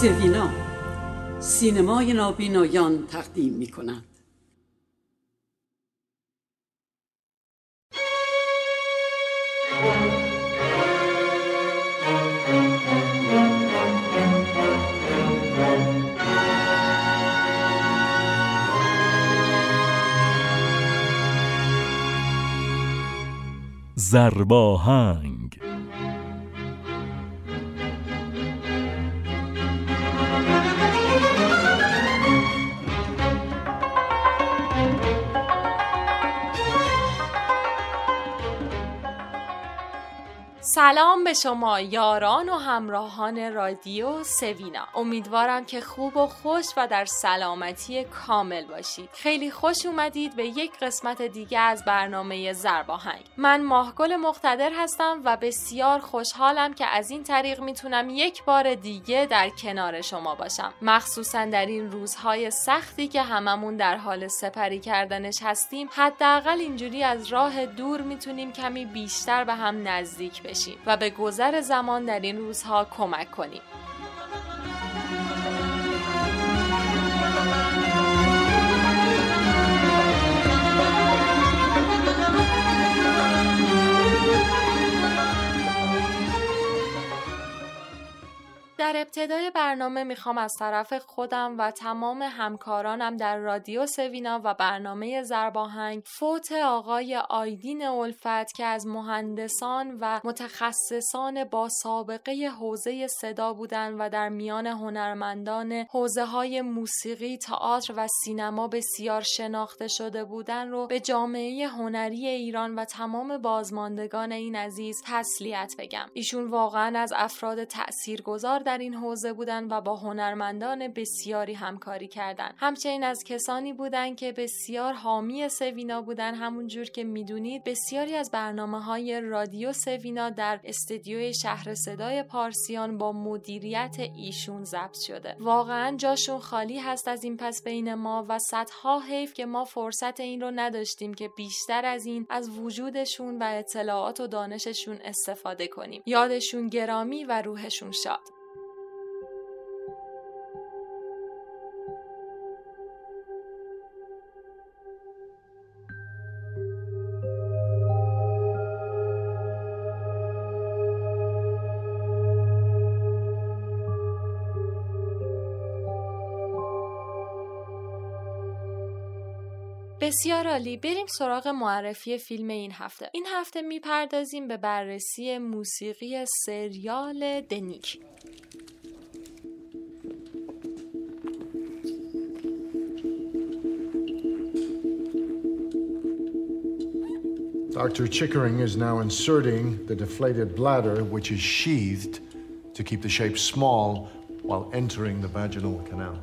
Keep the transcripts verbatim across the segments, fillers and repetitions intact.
سوینا سینمای نابینایان تقدیم می کند. ضرباهنگ. سلام به شما یاران و همراهان رادیو سوینا. امیدوارم که خوب و خوش و در سلامتی کامل باشید. خیلی خوش اومدید به یک قسمت دیگه از برنامه ضرباهنگ. من ماهگل مقتدر هستم و بسیار خوشحالم که از این طریق میتونم یک بار دیگه در کنار شما باشم، مخصوصا در این روزهای سختی که هممون در حال سپری کردنش هستیم. حداقل اینجوری از راه دور میتونیم کمی بیشتر به هم نزدیک بشیم و به گذر زمان در این روزها کمک کنیم. در ابتدای برنامه میخوام از طرف خودم و تمام همکارانم در رادیو سوینا و برنامه ضرباهنگ فوت آقای آیدین الفت که از مهندسان و متخصصان با سابقه حوزه صدا بودن و در میان هنرمندان حوزه های موسیقی، تئاتر و سینما بسیار شناخته شده بودن رو به جامعه هنری ایران و تمام بازماندگان این عزیز تسلیت بگم. ایشون واقعا از افراد تاثیرگذار در این حوزه بودن و با هنرمندان بسیاری همکاری کردند. همچنین از کسانی بودند که بسیار حامی سوینا بودند. همون جور که میدونید بسیاری از برنامه‌های رادیو سوینا در استدیوی شهر صدای پارسیان با مدیریت ایشون ضبط شده. واقعا جاشون خالی هست از این پس بین ما و صدها حیف که ما فرصت این رو نداشتیم که بیشتر از این از وجودشون و اطلاعات و دانششون استفاده کنیم. یادشون گرامی و روحشون شاد. بسیار عالی، بریم سراغ معرفی فیلم این هفته. این هفته میپردازیم به بررسی موسیقی سریال دنیک. Doctor Chickering is now inserting the deflated bladder, which is sheathed to keep the shape small while entering the vaginal canal.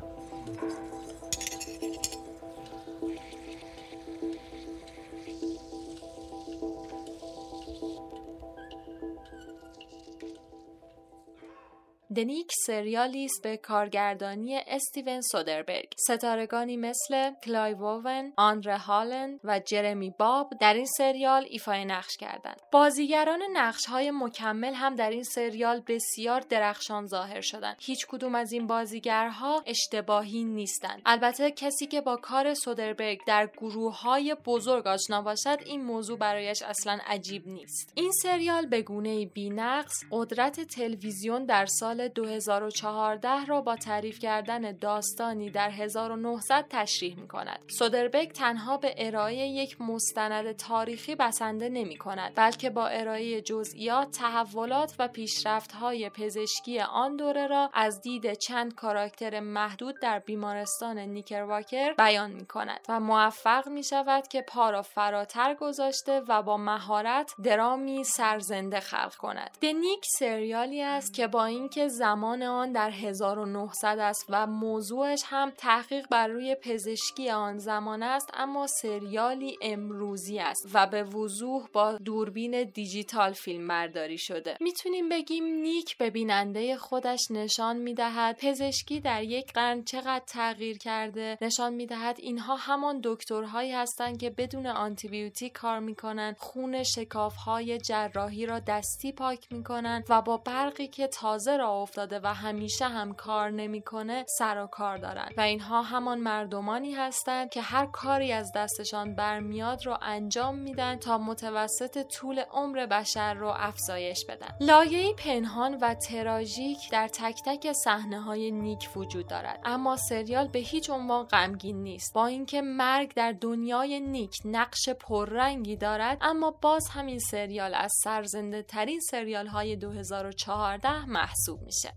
دنیک سریالی است به کارگردانی استیون سودربرگ. ستارگانی مثل کلایو اوون، آندره هالند و جرمی باب در این سریال ایفای نقش کردند. بازیگران نقش‌های مکمل هم در این سریال بسیار درخشان ظاهر شدند. هیچ کدوم از این بازیگرها اشتباهی نیستند. البته کسی که با کار سودربرگ در گروه‌های بزرگ آشنا باشد این موضوع برایش اصلاً عجیب نیست. این سریال به گونه‌ای بی‌نقص قدرت تلویزیون در سال دو هزار و چهارده را با تعریف کردن داستانی در هزار و نهصد تشریح می‌کند. سودربرگ تنها به ارائه یک مستند تاریخی بسنده نمی‌کند، بلکه با ارائه جزئیات، تحولات و پیشرفت‌های پزشکی آن دوره را از دید چند کاراکتر محدود در بیمارستان نیکرواکر بیان می‌کند و موفق می‌شود که پا را فراتر گذاشته و با مهارت درامی سرزنده خلق کند. دنیک سریالی است که با اینکه زمان آن در هزار و نهصد است و موضوعش هم تحقیق بر روی پزشکی آن زمان است، اما سریالی امروزی است و به وضوح با دوربین دیجیتال فیلم برداری شده. میتونیم بگیم نیک به بیننده خودش نشان میدهد پزشکی در یک قرن چقدر تغییر کرده، نشان میدهد اینها همان دکترهایی هستند که بدون آنتی بیوتیک کار میکنن، خون شکافهای جراحی را دستی پاک میکنن و با برقی که تازه را راه افتاده و همیشه هم کار نمیکنه سر و کار دارن و اینها همان مردمانی هستند که هر کاری از دستشان برمیاد رو انجام میدن تا متوسط طول عمر بشر رو افزایش بدن. لایه‌ای پنهان و تراژیک در تک تک صحنه‌های نیک وجود دارد، اما سریال به هیچ عنوان غمگین نیست. با اینکه مرگ در دنیای نیک نقش پررنگی دارد، اما باز همین سریال از سرزنده ترین سریال های دو هزار و چهارده محسوب میشه.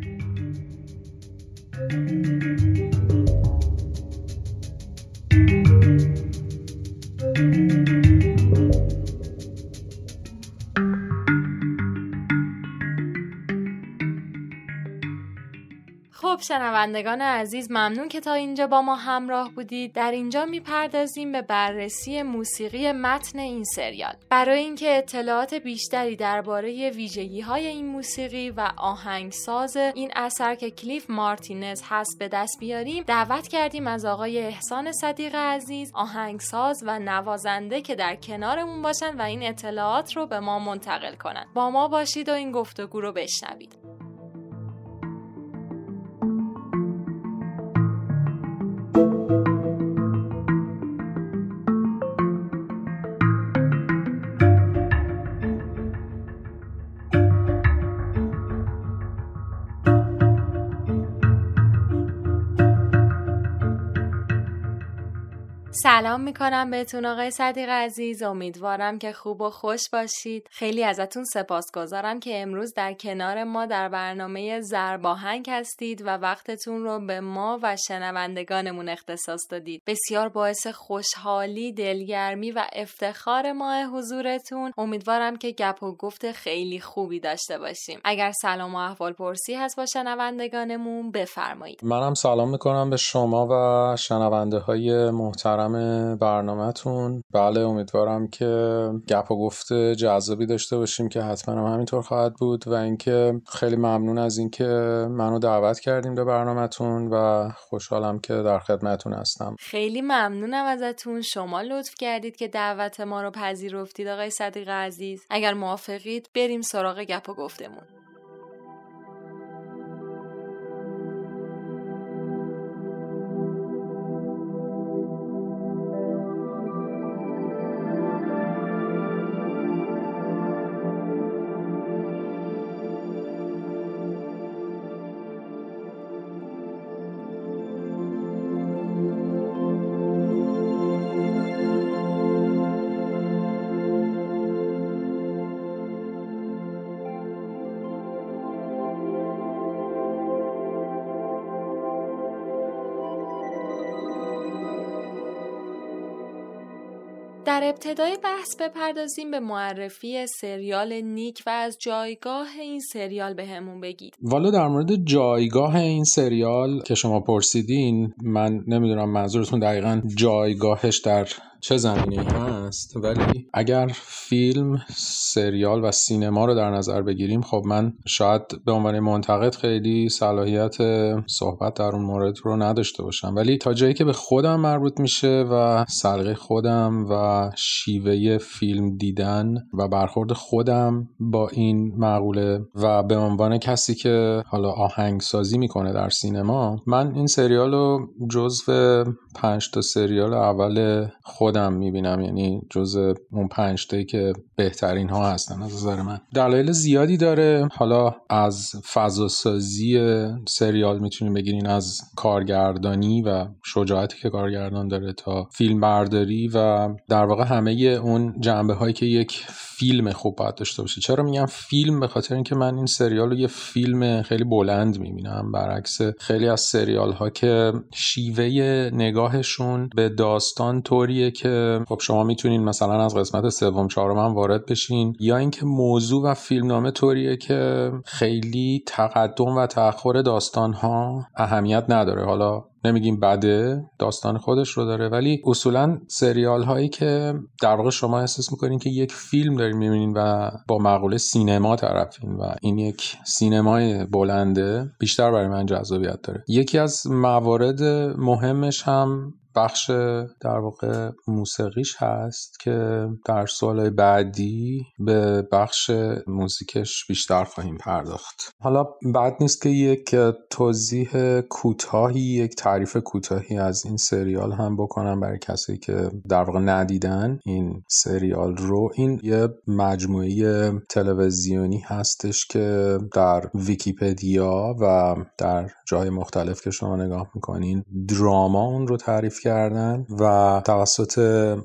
خب شنوندگان عزیز، ممنون که تا اینجا با ما همراه بودید. در اینجا میپردازیم به بررسی موسیقی متن این سریال. برای اینکه اطلاعات بیشتری درباره ویژگی‌های این موسیقی و آهنگساز این اثر که کلیف مارتینز هست به دست بیاریم، دعوت کردیم از آقای احسان صدیق عزیز، آهنگساز و نوازنده که در کنارمون باشن و این اطلاعات رو به ما منتقل کنن. با ما باشید و این گفتگو رو بشنوید. سلام میکنم بهتون آقای صدیق عزیز، امیدوارم که خوب و خوش باشید. خیلی ازتون سپاسگزارم که امروز در کنار ما در برنامه ضرب آهنگ هستید و وقتتون رو به ما و شنوندگانمون اختصاص دادید. بسیار باعث خوشحالی، دلگرمی و افتخار ما حضورتون. امیدوارم که گپ و گفت خیلی خوبی داشته باشیم. اگر سلام و احوال پرسی هست با شنوندگانمون بفرمایید. منم سلام میکنم به شما و شنونده های محترم برنامه‌تون. بله، امیدوارم که گپ و گفت جذابی داشته باشیم که حتما هم همینطور خواهد بود و اینکه خیلی ممنون از اینکه منو دعوت کردیم به برنامه‌تون و خوشحالم که در خدمتتون هستم. خیلی ممنونم ازتون، شما لطف کردید که دعوت ما رو پذیرفتید آقای صدیق عزیز. اگر موافقید بریم سراغ گپ و گفتمون. در ابتدای بحث بپردازیم به معرفی سریال نیک و از جایگاه این سریال به همون بگید. والا در مورد جایگاه این سریال که شما پرسیدین، من نمیدونم منظورتون دقیقاً جایگاهش در چه زمینه‌ای هست، ولی اگر فیلم، سریال و سینما رو در نظر بگیریم، خب من شاید به عنوان منتقد خیلی صلاحیت صحبت در اون مورد رو نداشته باشم، ولی تا جایی که به خودم مربوط میشه و سلیقه خودم و شیوه فیلم دیدن و برخورد خودم با این مقوله و به عنوان کسی که حالا آهنگسازی میکنه در سینما، من این سریال رو جزو پنج تا سریال اول خودم میبینم، یعنی جزو اون پنج تایی که بهترین ها هستن از نظر من. دلایل زیادی داره، حالا از فضاسازی سریال میتونیم بگیرین، از کارگردانی و شجاعتی که کارگردان داره تا فیلم برداری و در واقع همه اون جنبه هایی که یک فیلم خوب باید داشته باشه. چرا میگم فیلم؟ به خاطر اینکه من این سریال رو یه فیلم خیلی بلند میبینم، برعکس خیلی از سریال ها که شیوه نگاهشون به داستان طوریه که خب شما میتونین مثلا از قسمت سوم چهارم هم وارد بشین، یا اینکه موضوع و فیلمنامه طوریه که خیلی تقدم و تأخر داستان ها اهمیت نداره. حالا نمیگیم بده، داستان خودش رو داره، ولی اصولا سریال هایی که در واقع شما احساس میکنین که یک فیلم دارین میبینین و با مقوله سینما طرفین و این یک سینمای بلنده، بیشتر برای من جذابیت داره. یکی از موارد مهمش هم بخش در واقع موسیقیش هست که در سوالهای بعدی به بخش موزیکش بیشتر خواهیم پرداخت. حالا بعد نیست که یک توضیح کوتاهی، یک تعریف کوتاهی از این سریال هم بکنم برای کسی که در واقع ندیدن این سریال رو. این یه مجموعه تلویزیونی هستش که در ویکی‌پدیا و در جای مختلف که شما نگاه میکنین دراما اون رو تعریف کردن و توسط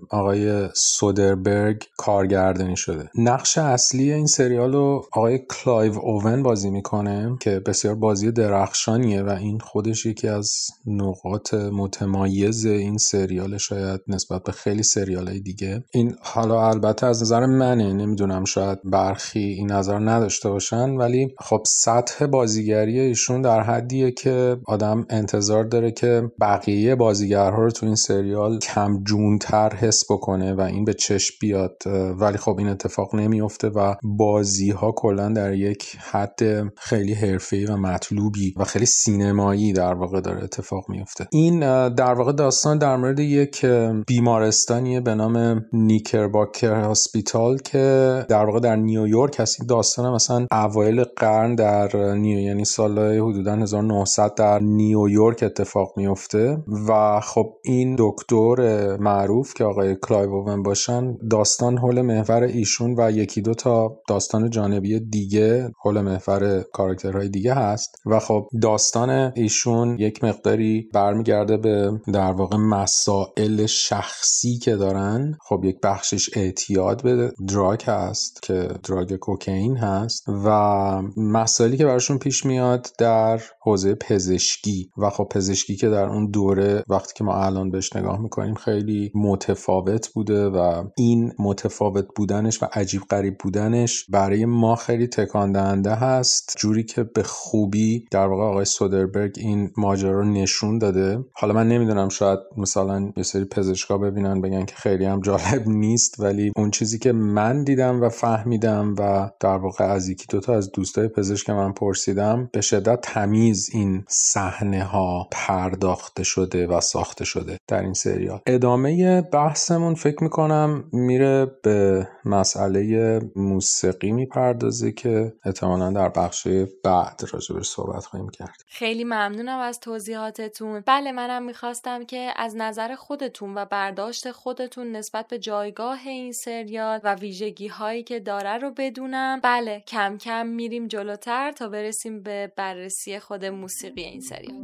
آقای سودربرگ کارگردانی شده. نقش اصلی این سریال رو آقای کلایو اوون بازی میکنه که بسیار بازی درخشانیه و این خودش یکی از نقاط متمایز این سریال شاید نسبت به خیلی سریالای دیگه. این حالا البته از نظر منه، نمیدونم شاید برخی این نظر نداشته باشن، ولی خب سطح بازیگری ایشون در حدیه که آدم انتظار داره که بقیه بازیگرها رو تو این سریال کم جونتر حس بکنه و این به چشم بیاد، ولی خب این اتفاق نمیفته و بازی ها کلا در یک حد خیلی حرفه‌ای و مطلوبی و خیلی سینمایی در واقع داره اتفاق میفته. این در واقع داستان در مورد یک بیمارستانیه به نام نیکرباکر هاسپیتال که در واقع در نیویورک هست. این داستان مثلا اوایل قرن در نیو یعنی سال حدودا هزار و نهصد در نیویورک اتفاق میفته و خب این دکتر معروف که آقای کلایو اوون باشن، داستان حول محور ایشون و یکی دو تا داستان جانبی دیگه حول محور کاراکترهای دیگه هست و خب داستان ایشون یک مقداری برمیگرده به در واقع مسائل شخصی که دارن. خب یک بخشش اعتیاد به دراگ هست که دراگ کوکائین هست و مسائلی که براشون پیش میاد در حوزه پزشکی و خب پزشکی که در اون دوره وقتی که ما الان بهش نگاه میکنیم خیلی متفاوت بوده و این متفاوت بودنش و عجیب غریب بودنش برای ما خیلی تکان دهنده هست، جوری که به خوبی در واقع آقای سودربرگ این ماجرا رو نشون داده. حالا من نمیدونم شاید مثلا یه سری پزشکا ببینن بگن که خیلی هم جالب نیست، ولی اون چیزی که من دیدم و فهمیدم و در واقع از یکی دوتا از دوستای پزشک من پرسیدم، به شدت تمیز این صحنه ها پرداخته شده و ساخته شده در این سریال. ادامه بحثمون فکر میکنم میره به مسئله موسیقی میپردازه که احتمالاً در بخش بعد راجبش صحبت خواهیم کرد. خیلی ممنونم از توضیحاتتون. بله، منم میخواستم که از نظر خودتون و برداشت خودتون نسبت به جایگاه این سریال و ویژگی هایی که داره رو بدونم. بله، کم کم میریم جلوتر تا برسیم به بررسی خود موسیقی این سریال.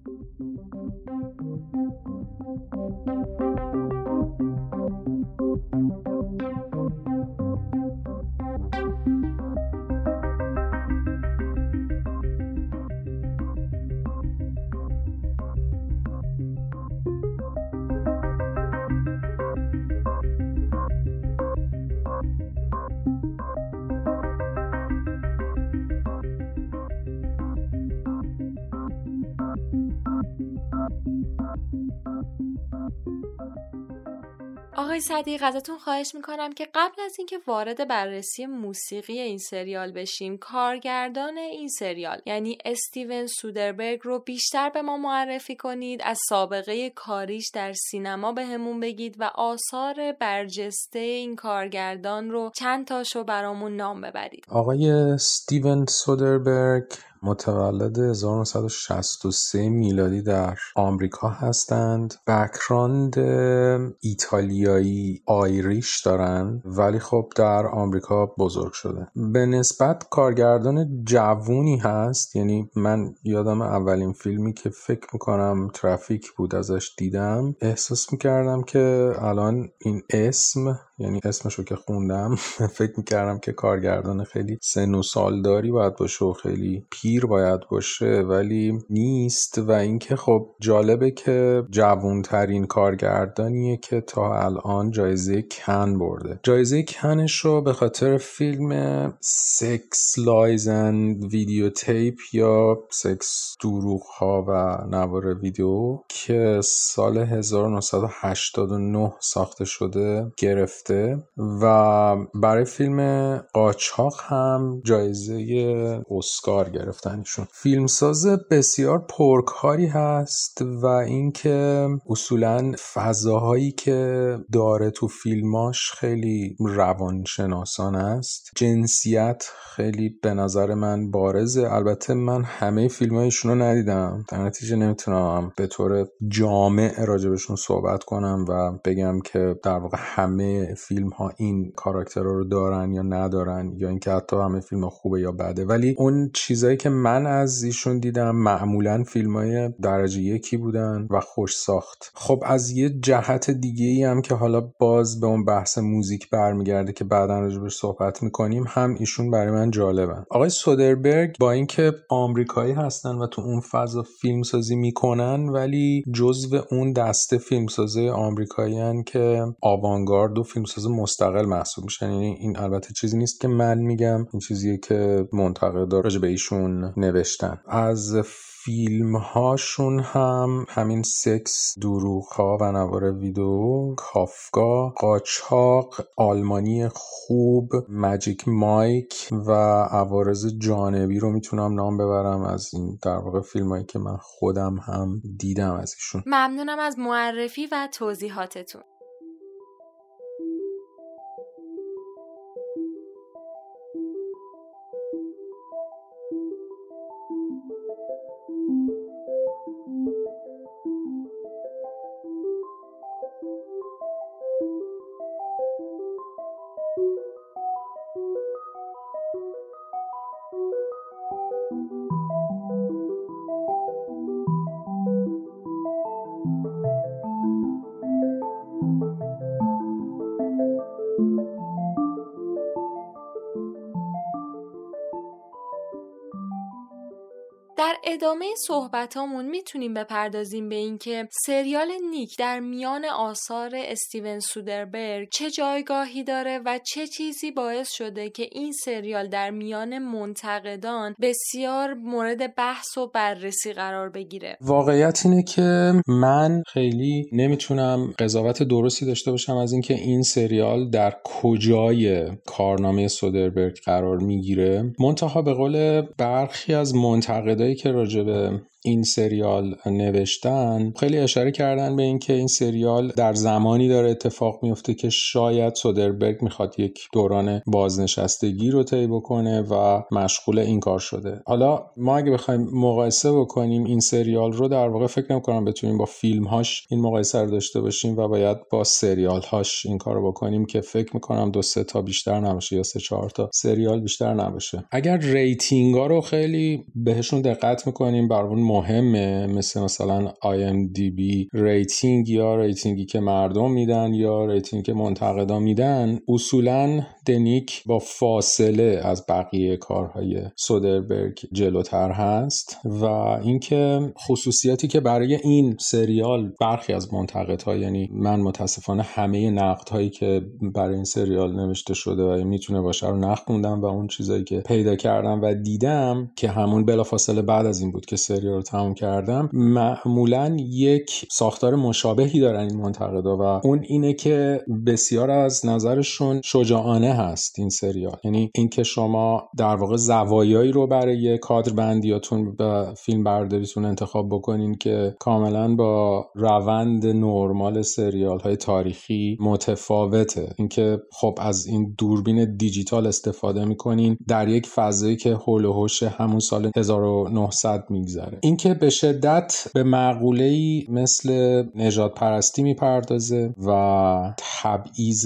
آقای صدیق، ازتون خواهش میکنم که قبل از اینکه وارد بررسی موسیقی این سریال بشیم، کارگردان این سریال یعنی استیون سودربرگ رو بیشتر به ما معرفی کنید، از سابقه کاریش در سینما بهمون بگید و آثار برجسته این کارگردان رو چند تاشو برامون نام ببرید. آقای استیون سودربرگ متولد هزار و نهصد و شصت و سه میلادی در آمریکا هستند. بک‌گراند ایتالیایی آیریش دارن ولی خب در آمریکا بزرگ شده. به نسبت کارگردان جوونی هست، یعنی من یادم اولین فیلمی که فکر میکنم ترافیک بود ازش دیدم، احساس میکردم که الان این اسم، یعنی اسمشو که خوندم فکر میکردم که کارگردان خیلی سن و سالداری باید باشه و خیلی پیر باید باشه، ولی نیست. و اینکه خب جالبه که جوانترین کارگردانیه که تا الان جایزه کن برده. جایزه کنش رو به خاطر فیلم سکس لایز اند ویدیو تیپ یا سکس دروغ ها و نوار ویدیو که سال هزار و نهصد و هشتاد و نه ساخته شده گرفته و برای فیلم قاچاق هم جایزه اسکار گرفته. گفتن ایشون. فیلمساز بسیار پرکاری هست و اینکه اصولاً فضاهایی که داره تو فیلماش خیلی روانشناسانه است. جنسیت خیلی به نظر من بارزه. البته من همه فیلمایشون رو ندیدم، در نتیجه نمیتونم به طور جامع راجبشون صحبت کنم و بگم که در واقع همه فیلم ها این کاراکترها رو دارن یا ندارن یا اینکه حتی همه فیلم ها خوبه یا بده. ولی اون چیزایی که من از ایشون دیدم معمولا فیلم های درجه یکی بودن و خوش ساخت. خب از یه جهت دیگه ای هم که حالا باز به اون بحث موزیک برمیگرده که بعداً راجبش صحبت میکنیم، هم ایشون برای من جالبن. آقای سودربرگ با اینکه آمریکایی هستن و تو اون فضا فیلم سازی میکنن، ولی جزو اون دسته فیلمسازای آمریکاییان که آوانگارد و فیلمساز مستقل محسوب میشن. یعنی این البته چیزی نیست که من میگم، این چیزیه که منتقدا راجع به ایشون نوشتن. از فیلم هاشون هم همین سکس، دروغ‌ها و نوار ویدئو، کافکا، قاچاق، آلمانی خوب، ماجیک مایک و عوارض جانبی رو میتونم نام ببرم از این در واقع فیلمایی که من خودم هم دیدم از ایشون. ممنونم از معرفی و توضیحاتتون. در ادامه صحبتامون میتونیم بپردازیم به این که سریال نیک در میان آثار استیون سودربرگ چه جایگاهی داره و چه چیزی باعث شده که این سریال در میان منتقدان بسیار مورد بحث و بررسی قرار بگیره. واقعیت اینه که من خیلی نمیتونم قضاوت درستی داشته باشم از اینکه این سریال در کجای کارنامه سودربرگ قرار میگیره. منتها به قول برخی از منتقدای که راجع به این سریال نوشتن خیلی اشاره کردن به این که این سریال در زمانی داره اتفاق میفته که شاید سودربرگ میخواد یک دوران بازنشستگی رو طی بکنه و مشغول این کار شده. حالا ما اگه بخوایم مقایسه بکنیم این سریال رو، در واقع فکر نمی‌کنم بتونیم با فیلم‌هاش این مقایسه رو داشته باشیم و باید با سریال‌هاش این کارو بکنیم که فکر می‌کنم دو سه تا بیشتر نباشه یا سه چهار تا سریال بیشتر نباشه. اگر ریتینگ‌ها رو خیلی بهشون دقت می‌کنیم، برامون مهمه، مثل مثلا آی ام دی بی ریتینگ یا ریتینگی که مردم میدن یا ریتینگی که منتقدا میدن، اصولاً دنیک با فاصله از بقیه کارهای سودربرگ جلوتر هست و اینکه خصوصیتی که برای این سریال برخی از منتقدها، یعنی من متاسفانه همه نقدهایی که برای این سریال نوشته شده و میتونه باشه رو نخوندم و اون چیزایی که پیدا کردم و دیدم که همون بلافاصله بعد از این بود که سریال رو تموم کردم، معمولاً یک ساختار مشابهی دارن این منتقدا و اون اینه که بسیار از نظرشون شجاعانه هست این سریال. یعنی اینکه شما در واقع زوایایی رو برای کادر بندیاتون به فیلم برداریتون انتخاب بکنین که کاملاً با روند نرمال سریال های تاریخی متفاوته. اینکه خب از این دوربین دیجیتال استفاده میکنین در یک فضایی که حول و حوش همون سال هزار و نهصد میگذره. اینکه به شدت به مقوله‌ای مثل نژاد پرستی میپردازه و تبعیض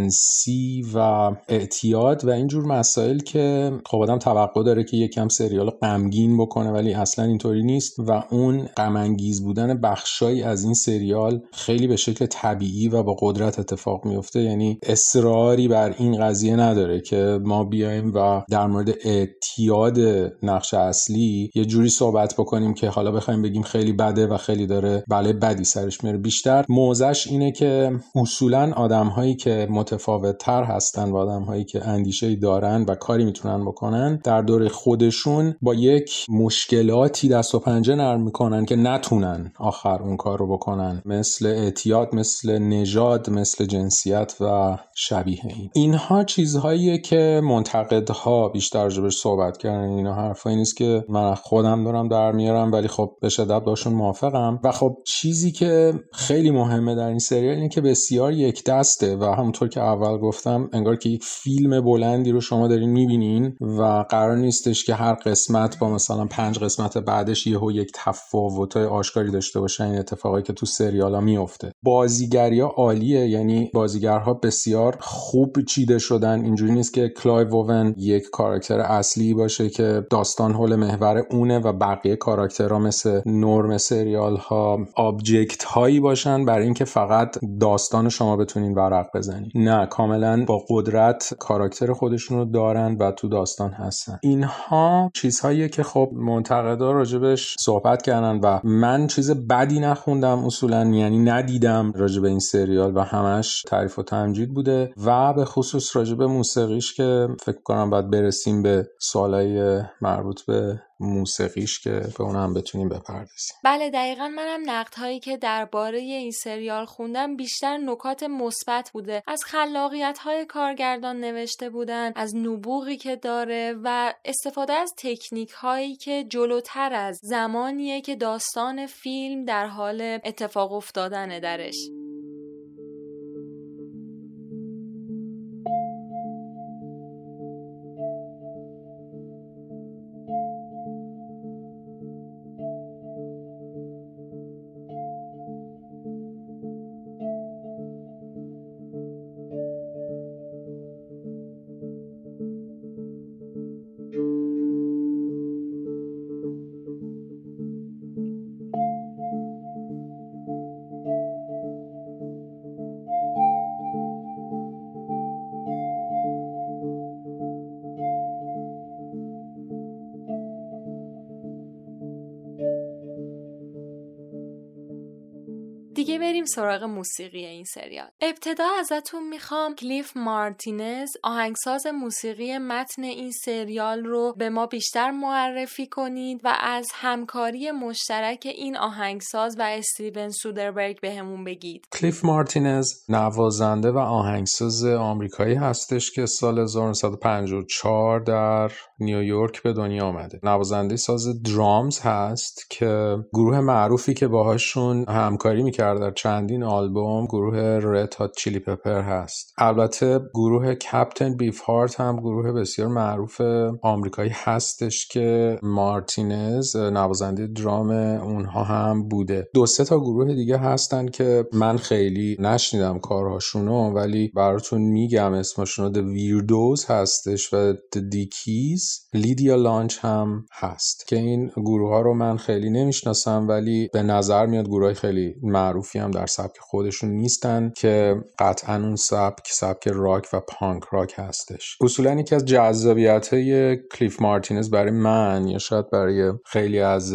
جنسی و اعتیاد و اینجور مسائل که خب آدم توقع داره که یکم سریال غمگین بکنه، ولی اصلا اینطوری نیست و اون غم انگیز بودن بخشایی از این سریال خیلی به شکل طبیعی و با قدرت اتفاق میفته. یعنی اصراری بر این قضیه نداره که ما بیایم و در مورد اعتیاد نقش اصلی یه جوری صحبت بکنیم که حالا بخوایم بگیم خیلی بده و خیلی داره بله بدی سرش میاره. بیشتر موضعش اینه که اصولاً آدم‌هایی که متفاوت‌تر هستن و آدم هایی که اندیشه‌ای دارن و کاری میتونن بکنن در دوره خودشون با یک مشکلاتی دست و پنجه نرم میکنن که نتونن آخر اون کار رو بکنن، مثل اعتیاد، مثل نژاد، مثل جنسیت و شبیه این. اینها چیزهاییه که منتقدها بیشتر راجعش صحبت کردن. اینا حرفایی نیست که من خودم دارم در میارم، ولی خب به شدت باشون موافقم. و خب چیزی که خیلی مهمه در این سریال اینه که بسیار یک دسته و همونطور که اول گفتم انگار که یک فیلم بلندی رو شما دارین میبینین و قرار نیستش که هر قسمت با مثلا پنج قسمت بعدش یهو یک تفاوتای آشکاری داشته باشه. این اتفاقایی که تو سریالا میفته. بازیگری‌ها عالیه، یعنی بازیگرها بسیار خوب چیده شدن. اینجوری نیست که کلایو اوون یک کاراکتر اصلی باشه که داستان حول محور اونه و بقیه کاراکترها مثل نرم سریال ها آبجکت هایی باشن برای اینکه فقط داستان شما بتونین ورق بزنین. نه، کاملا با قدرت کاراکتر خودشون رو دارن و تو داستان هستن. اینها چیزهاییه که خب منتقدا راجبش صحبت کردن و من چیز بدی نخوندم اصولا، یعنی ندیدم راجب این سریال و همش تعریف و تمجید بوده و به خصوص راجب موسیقیش که فکر کنم باید برسیم به سوالای مربوط به موسیقیش که به اون هم بتونیم بپردازیم. بله دقیقاً، منم نقدهایی که درباره این سریال خوندم بیشتر نکات مثبت بوده. از خلاقیت‌های کارگردان نوشته بودن، از نبوغی که داره و استفاده از تکنیک‌هایی که جلوتر از زمانیه که داستان فیلم در حال اتفاق افتادن درش. دیگه بریم سراغ موسیقی این سریال. ابتدا ازتون میخوام کلیف مارتینز، آهنگساز موسیقی متن این سریال رو به ما بیشتر معرفی کنید و از همکاری مشترک این آهنگساز و استیون سودربرگ بهمون بگید. کلیف مارتینز نوازنده و آهنگساز آمریکایی هستش که سال هزار و نهصد و پنجاه و چهار در نیویورک به دنیا آمده. نوازنده ساز درامز هست که گروه معروفی که باهاشون همکاری میکرد در چندین آلبوم گروه رد هات چیلی پپر هست. البته گروه کپتن بیف هارت هم گروه بسیار معروف آمریکایی هستش که مارتینز نوازنده درام اونها هم بوده. دو سه تا گروه دیگه هستن که من خیلی نشنیدم کارهاشونو، ولی براتون میگم اسمشونو. The Weirdos هستش و The Dickies. لیدیا لانچ هم هست که این گروه ها رو من خیلی نمیشناسم، ولی به نظر میاد گروه خیلی معروفی هم در سبک خودشون نیستن که قطعا اون سبک سبک راک و پانک راک هستش. اصولا یکی از جذابیت‌های کلیف مارتینز برای من یا شاید برای خیلی از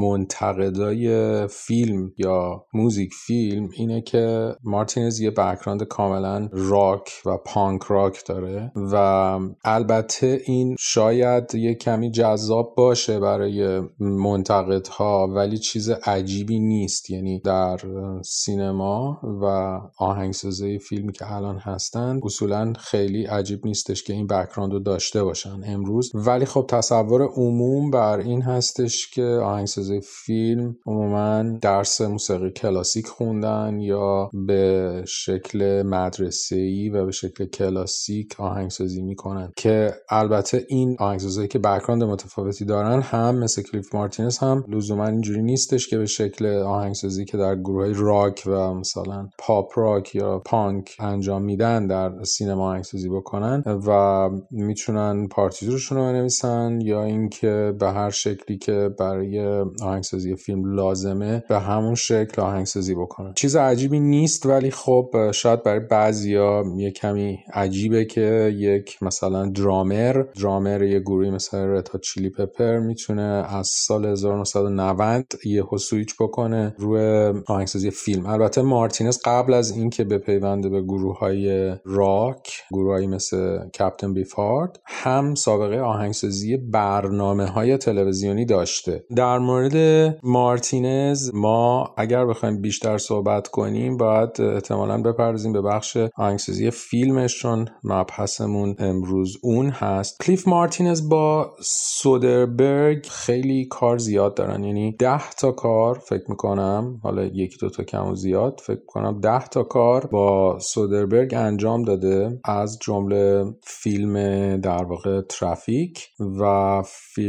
منتقدای فیلم یا موزیک فیلم اینه که مارتینز یه بک‌گراند کاملا راک و پانک راک داره و البته این شاید یه کمی جذاب باشه برای منتقدها، ولی چیز عجیبی نیست. یعنی در سینما و آهنگسازی فیلمی که الان هستن اصولا خیلی عجیب نیستش که این بک‌گراند رو داشته باشن امروز. ولی خب تصور عموم بر این هستش که آهنگسازی فیلم عموما درس موسیقی کلاسیک خوندن یا به شکل مدرسه‌ای و به شکل کلاسیک آهنگسازی میکنن، که البته این آهنگسازایی که بک‌گراند متفاوتی دارن هم مثل کلیف مارتینز هم لزوما اینجوری نیستش که به شکل آهنگسازی که در گروهای راک و مثلا پاپ راک یا پانک انجام میدن در سینما آهنگسازی بکنن و میتونن پارتیتورشون رو بنویسن یا اینکه به هر شکلی که برای آهنگسازی فیلم لازمه به همون شکل آهنگسازی بکنن. چیز عجیبی نیست، ولی خب شاید برای بعضیا یه کمی عجیبه که یک مثلا درامر درامر یه گروهی مثل رد هات چیلی پپر میتونه از سال هزار و نهصد و نود یهو سویچ بکنه روی آهنگسازی فیلم. البته مارتینز قبل از این که بپیونده به گروه‌های راک، گروهایی مثل کپتن بیفهارت، هم سابقه آهنگسازی برنامه‌های تلویزیونی داشته. در مورد مارتینز ما اگر بخوایم بیشتر صحبت کنیم باید احتمالاً بپردازیم به بخش آهنگسازی فیلمش، چون مبحثمون امروز اون هست. کلیف مارتینز با سودربرگ خیلی کار زیاد دارن، یعنی ده تا کار فکر میکنم، حالا یکی دو تا کم و زیاد، فکر میکنم ده تا کار با سودربرگ انجام داده، از جمله فیلم در واقع ترافیک و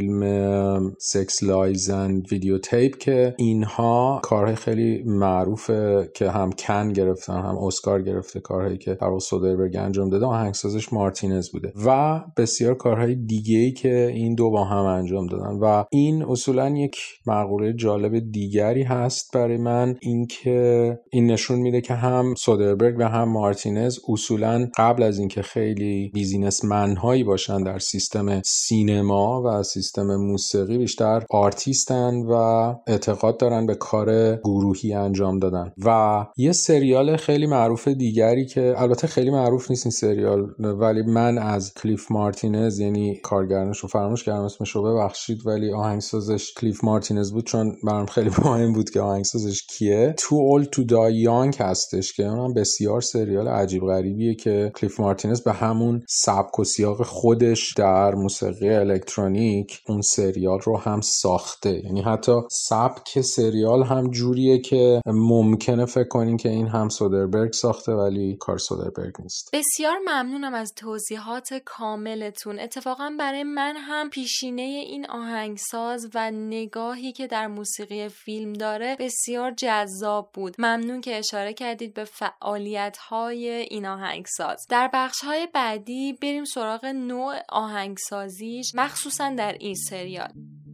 فیلم سکس لایز اند ویدیو تیپ که اینها کارهای خیلی معروفه که هم کن گرفتن هم اسکار گرفته، کارهایی که در واقع سودربرگ انجام داده آهنگسازش مارتینز بوده و بسیار کارهای دیگه‌ای که این دو با هم انجام دادن. و این اصولا یک مقوله جالب دیگری هست برای من، این که این نشون میده که هم سودربرگ و هم مارتینز اصولا قبل از اینکه خیلی بیزینسمن هایی باشن در سیستم سینما و سیستم موسیقی بیشتر آرتیستن و اعتقاد دارن به کار گروهی انجام دادن. و یه سریال خیلی معروف دیگری که البته خیلی معروف نیست این سریال، ولی من از کلیف مارتینز، یعنی کارگردانش رو فراموش کردم اسمش رو ببخشید، ولی آهنگسازش کلیف مارتینز بود چون برام خیلی مهم بود که آهنگسازش کیه. Too Old to Die Young هستش که اونم بسیار سریال عجیب غریبیه که کلیف مارتینز به همون سبک و سیاق خودش در موسیقی الکترونیک اون سریال رو هم ساخته، یعنی حتی سبک سریال هم جوریه که ممکنه فکر کنین که این هم سودربرگ ساخته ولی کار سودربرگ نیست. بسیار ممنونم از توضیحات کاملتون. اتفاقا برای من هم پیشینه این آهنگساز و نگاهی که در موسیقی فیلم داره بسیار جذاب بود. ممنون که اشاره کردید به فعالیت‌های این آهنگساز. در بخش‌های بعدی بریم سراغ نوع آهنگسازیش، مخصوصا در این سریال.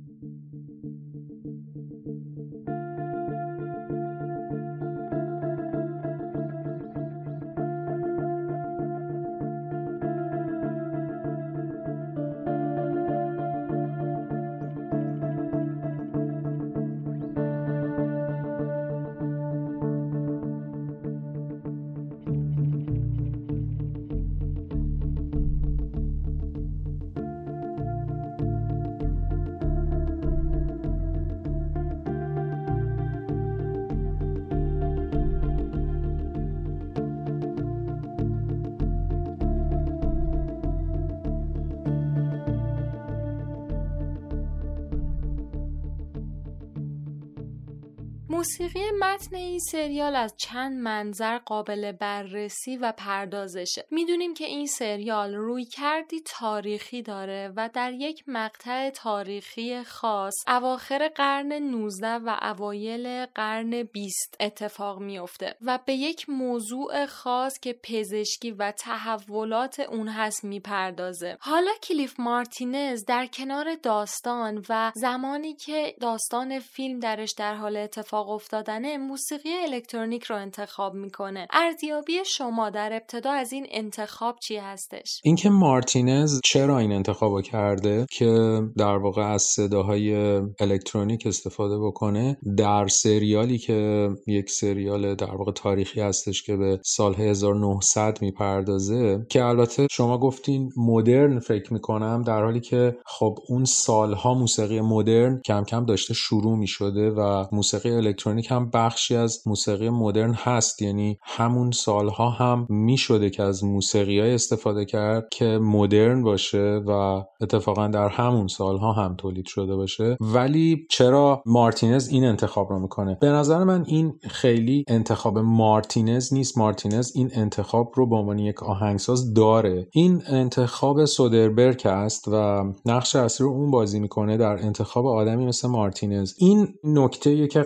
موسیقی متن این سریال از چند منظر قابل بررسی و پردازشه. میدونیم که این سریال روی کردی تاریخی داره و در یک مقطع تاریخی خاص اواخر قرن نوزده و اوایل قرن بیست اتفاق میفته و به یک موضوع خاص که پزشکی و تحولات اون هست میپردازه. حالا کلیف مارتینز در کنار داستان و زمانی که داستان فیلم درش در حال اتفاق افتادنه موسیقی الکترونیک رو انتخاب میکنه. ارزیابی شما در ابتدا از این انتخاب چی هستش؟ اینکه مارتینز چرا این انتخابو کرده که در واقع از صداهای الکترونیک استفاده بکنه در سریالی که یک سریال در واقع تاریخی هستش که به سال هزار و نهصد میپردازه، که البته شما گفتین مدرن فکر میکنم، در حالی که خب اون سالها موسیقی مدرن کم کم داشته شروع میشده و موسیقی الکترونیک هم بخشی از موسیقی مدرن هست، یعنی همون سالها هم میشده که از موسیقی‌های استفاده کرد که مدرن باشه و اتفاقا در همون سالها هم تولید شده باشه. ولی چرا مارتینز این انتخاب رو میکنه؟ به نظر من این خیلی انتخاب مارتینز نیست. مارتینز این انتخاب رو به عنوان یک آهنگساز داره. این انتخاب سودربرگ است و نقش اصلی رو اون بازی میکنه در انتخاب آدمی مثل مارتینز. این نکته‌ای که قبلا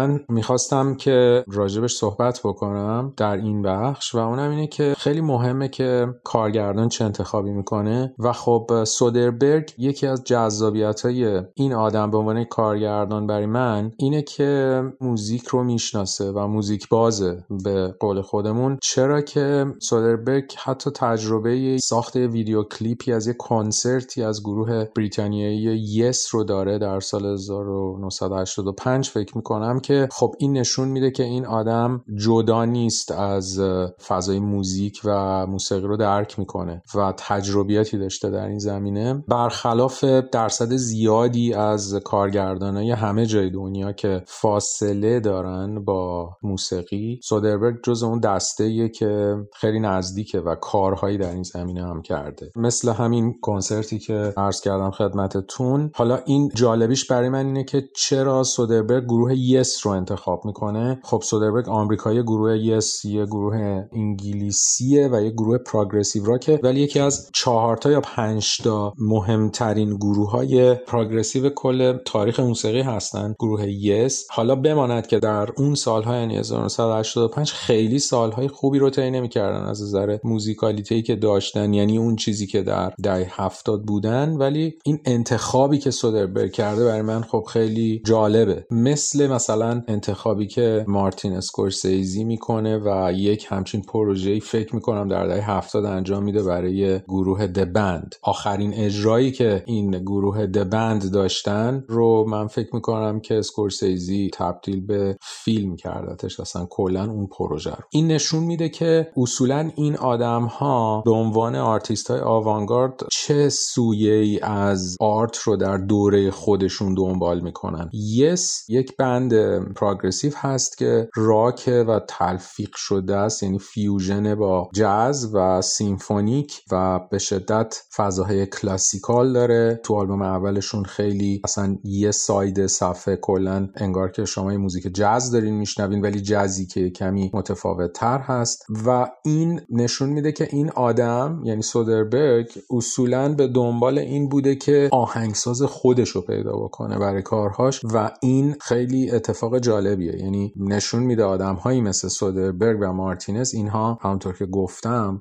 من میخواستم که راجبش صحبت بکنم در این بخش و اونم اینه که خیلی مهمه که کارگردان چه انتخابی میکنه و خب سودربرگ یکی از جذابیت‌های این آدم به عنوان کارگردان برای من اینه که موزیک رو میشناسه و موزیک بازه به قول خودمون. چرا که سودربرگ حتی تجربه ساخت ویدیو کلیپی از یک کنسرتی از گروه بریتانیایی یس رو داره در سال هزار و نهصد و هشتاد و پنج فکر میکنم که خب این نشون میده که این آدم جدا نیست از فضای موزیک و موسیقی رو درک میکنه و تجربیاتی داشته در این زمینه، برخلاف درصد زیادی از کارگردانای همه جای دنیا که فاصله دارن با موسیقی. سودربرگ جز اون دسته‌ایه که خیلی نزدیکه و کارهایی در این زمینه هم کرده، مثل همین کنسرتی که عرض کردم خدمتتون. حالا این جالبیش برای من اینه که چرا سودربرگ گروه یس رو انتخاب میکنه. خب سودربرگ آمریکایی، گروه یس یه گروه انگلیسیه و یه گروه پروگرسیو راکه، ولی یکی از چهار تا یا پنج تا مهمترین گروه‌های پروگرسیو کل تاریخ موسیقی هستن، گروه یس. حالا بماند که در اون سال‌ها یعنی هزار و نهصد و هشتاد و پنج خیلی سال‌های خوبی رو طی نمی‌کردن از نظر موزیکالیته‌ای که داشتن، یعنی اون چیزی که در دهه هفتاد بودن، ولی این انتخابی که سودربرگ کرده برای من خب خیلی جالبه. مثل مثلا انتخابی که مارتین اسکورسیزی میکنه و یک همچین پروژه‌ای فکر میکنم در دهه هفتاد انجام میده برای گروه دبند. آخرین اجرایی که این گروه دبند داشتن رو من فکر میکنم که اسکورسیزی تبدیل به فیلم کردتش، اصلا کلا اون پروژه رو. این نشون میده که اصولا این آدم‌ها به عنوان آرتیست‌های آوانگارد چه سویه‌ای از آرت رو در دوره خودشون دنبال میکنن. یس یک بند پروگرسیو هست که راک و تلفیق شده است، یعنی فیوژن با جاز و سیمفونیک و به شدت فضاهای کلاسیکال داره. تو آلبوم اولشون خیلی اصلا یه ساید صفحه کلن انگار که شما یه موزیک جاز دارین میشنوین، ولی جازی که کمی متفاوت تر هست و این نشون میده که این آدم یعنی سودربرگ اصولاً به دنبال این بوده که آهنگساز خودش رو پیدا بکنه برای کارهاش و این خیلی اتفاق جالبیه. یعنی نشون میده آدم‌هایی مثل سودربرگ و مارتینز، اینها همونطور که گفتم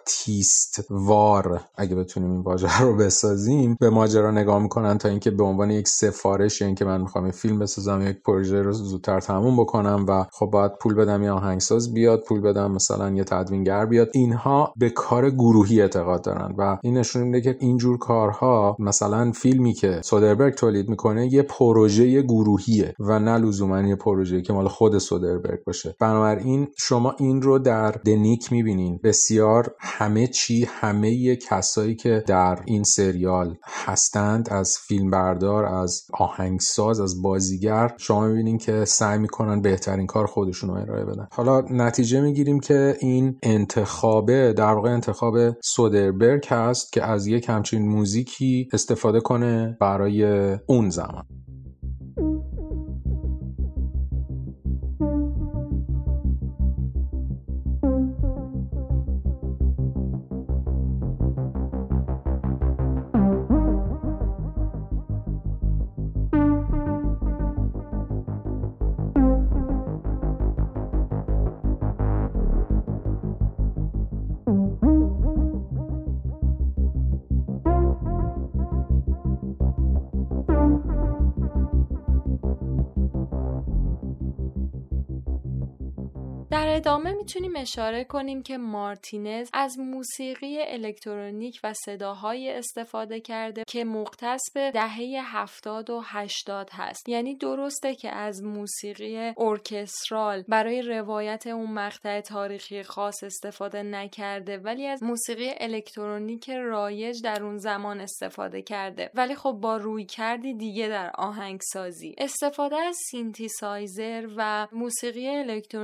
آرتیست وار، اگه بتونیم این واژه رو بسازیم، به ماجرا نگاه میکنن تا اینکه به عنوان یک سفارش، یعنی که من میخوام یک فیلم بسازم، یک پروژه رو زودتر تموم بکنم و خب باید پول بدم یه آهنگساز بیاد، پول بدم مثلا یه تدوینگر بیاد، اینها به کار گروهی اعتقاد دارن و این نشون میده که اینجور کارها، مثلا فیلمی که سودربرگ تولید میکنه یه پروژه گروهیه و نه لزوما یه پروژه که مال خود سودربرگ باشه. بنابراین شما این رو در دنیک میبینین، بسیار همه چی، همه کسایی که در این سریال هستند، از فیلمبردار، از آهنگساز، از بازیگر، شما میبینین که سعی میکنن بهترین کار خودشون رو ارائه بدن. حالا نتیجه میگیریم که این انتخابه در واقع انتخاب سودربرگ هست که از یک همچین موزیکی استفاده کنه برای اون زمان. در ادامه میتونیم اشاره کنیم که مارتینز از موسیقی الکترونیک و صداهای استفاده کرده که مختص به دهه هفتاد و هشتاد هست. یعنی درسته که از موسیقی ارکسترال برای روایت اون مقطع تاریخی خاص استفاده نکرده، ولی از موسیقی الکترونیک رایج در اون زمان استفاده کرده، ولی خب با روی کردی دیگه در آهنگسازی. استفاده از سینتیسایزر و موسیقی الکترونیک رایج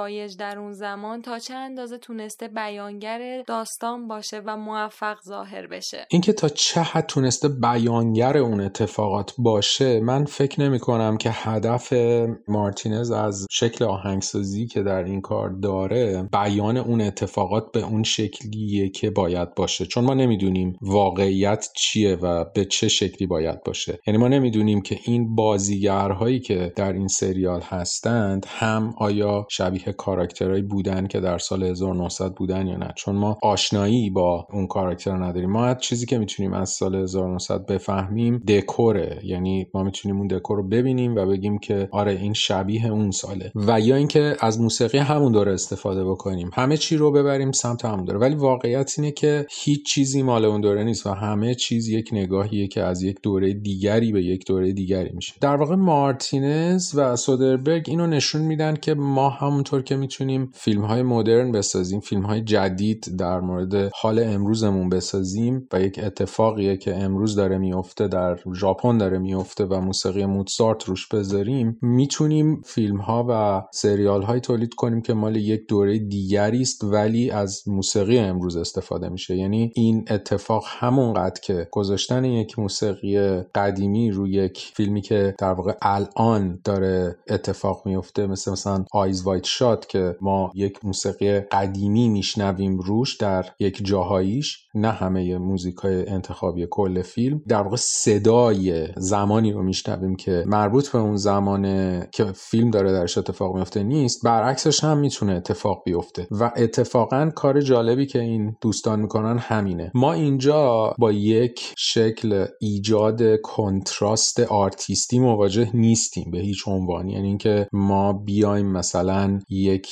رایج در اون زمان تا چه اندازه تونسته بیانگر داستان باشه و موفق ظاهر بشه. اینکه تا چه حد تونسته بیانگر اون اتفاقات باشه، من فکر نمی کنم که هدف مارتینز از شکل آهنگسازی که در این کار داره بیان اون اتفاقات به اون شکلیه که باید باشه، چون ما نمیدونیم واقعیت چیه و به چه شکلی باید باشه. یعنی ما نمیدونیم که این بازیگرهایی که در این سریال هستند هم آیا شبیه کاراکترهایی بودن که در سال هزار و نهصد بودن یا نه، چون ما آشنایی با اون کاراکتر نداریم. ما هر چیزی که میتونیم از سال هزار و نهصد بفهمیم دکوره، یعنی ما میتونیم اون دکور رو ببینیم و بگیم که آره این شبیه اون ساله، و یا اینکه از موسیقی همون دوره استفاده بکنیم، همه چی رو ببریم سمت همون دوره. ولی واقعیت اینه که هیچ چیزی مال اون دوره نیست و همه چیز یک نگاهیه که از یک دوره دیگری به یک دوره دیگری میشه. در واقع مارتینز و سودربرگ اینو نشون میدن که ما همونطور که میتونیم فیلم‌های مدرن بسازیم، فیلم‌های جدید در مورد حال امروزمون بسازیم و یک اتفاقیه که امروز داره میفته، در ژاپن داره میفته و موسیقی موزارت روش بذاریم، میتونیم فیلم‌ها و سریال‌های تولید کنیم که مال یک دوره دیگری است ولی از موسیقی امروز استفاده میشه. یعنی این اتفاق همونقدر که گذاشتن یک موسیقی قدیمی روی یک فیلمی که در واقع الان داره اتفاق میفته، مثل مثلا آیز وایت شات که ما یک موسیقی قدیمی میشنویم روش در یک جاهاییش، نه همه موزیکای انتخابی کل فیلم، در واقع صدای زمانی رو میشنویم که مربوط به اون زمانه که فیلم داره درش اتفاق میفته نیست. برعکسش هم میتونه اتفاق بیفته و اتفاقا کار جالبی که این دوستان میکنن همینه. ما اینجا با یک شکل ایجاد کنتراست آرتیستی مواجه نیستیم به هیچ عنوان، یعنی اینکه ما بیایم مثلا یک